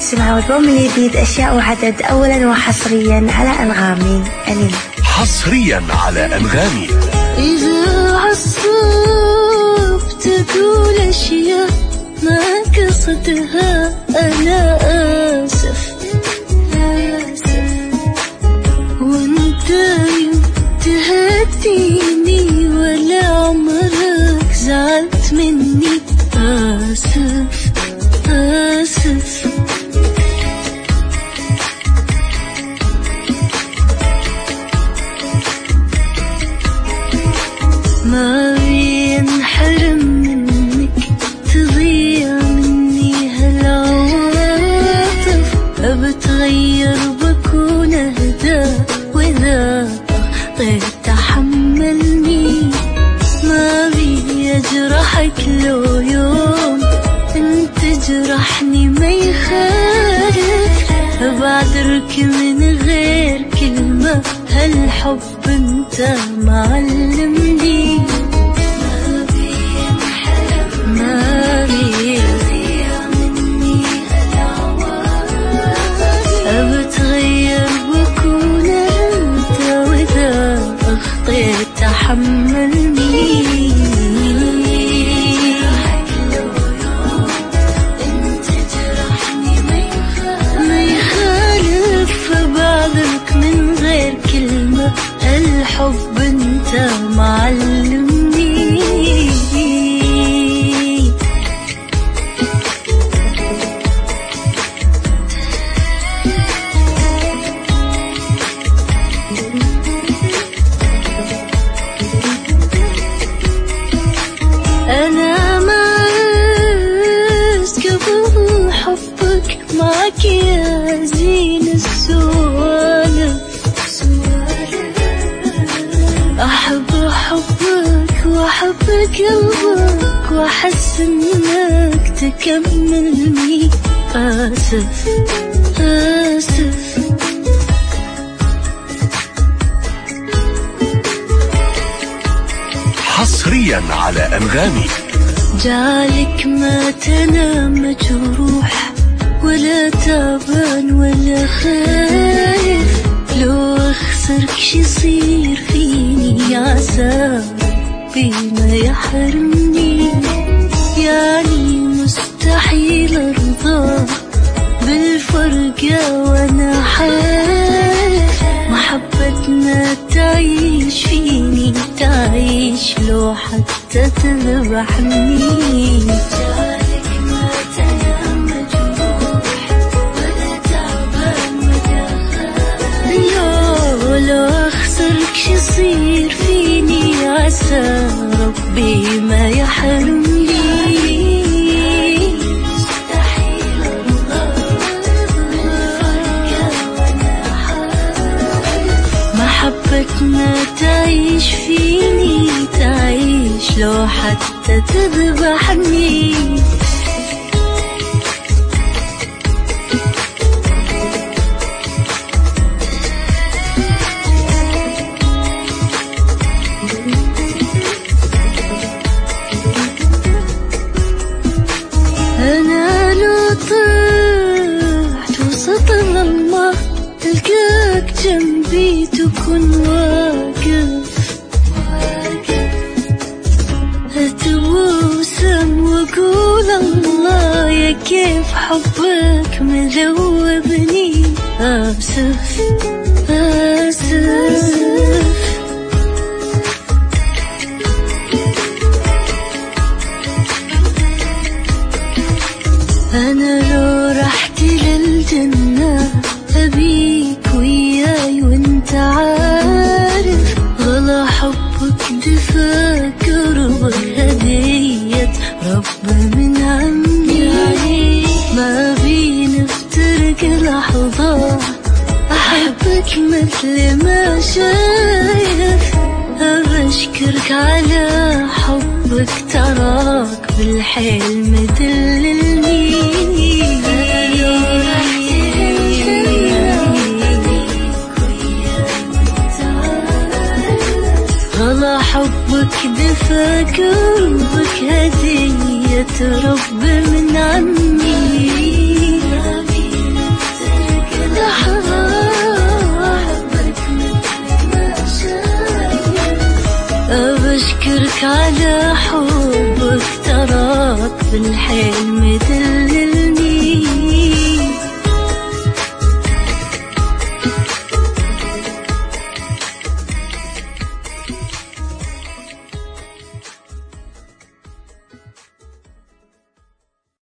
تسمعوا البوم الجديد أشياء وعدد أولا وحصريا على أنغامي. أنين حصريا على أنغامي. إذا عصبت تقول أشياء ما قصدها أنا آسف وانت تهديني ولا عمرك زعلت مني. آسف آسف ما بينحرم منك تضيع مني هالعواطف. أبتغير بكون أهدى وإذا أخطيت تحملني. ما بيجرحك لو يوم انت جرحني ما يخالف. أبعذرك من غير كلمة هالحب انت معلمني. ما بيضيع مني هالعواطف. أبتغير بكون انت وإذا أخطيت تحملني. الحب انت معلمني. انا ماسكة بحبك معك يا زين السوالف. أحب حبك وأحب قلبك وأحس إنك تكملني. آسف آسف حصريا على أنغامي. جالك ما تنام مجروح ولا تعبان ولا خايف. لو أخسرك شي يصير فيني عسى بما يحرمني. يعني مستحيل أرضى بالفرقة وأنا حالف. محبتنا تعيش فيني تعيش لو حتى تذبحني. جالك ما تنام مجروح ولا تعبان ولا خايف. لو أخسرك شي يصير فيني عسى ربي ما يحرمني. مستحيل أرضى بالفرقة وأنا حالف. محبتنا تعيش فيني تعيش لو حتى تذبحني. أنا لو طحت وسط الظلمة تلقاك جنبي تكون واقف. أتبوسم وأقول الله يا كيف حبك مذوبني. آسف آسف أنا لو رحت للجنة أبيك وياي وانت عارف. غلا حبك دفا قربك هدية رب من عمي. ما بينفترق لحظة أحبك مثل ما شايف. أبشكرك على حبك تراك بالحيل مدللني. غلا حبك دفا قلبك هدية رب من عمي. على حبك تراك بالحيل مثل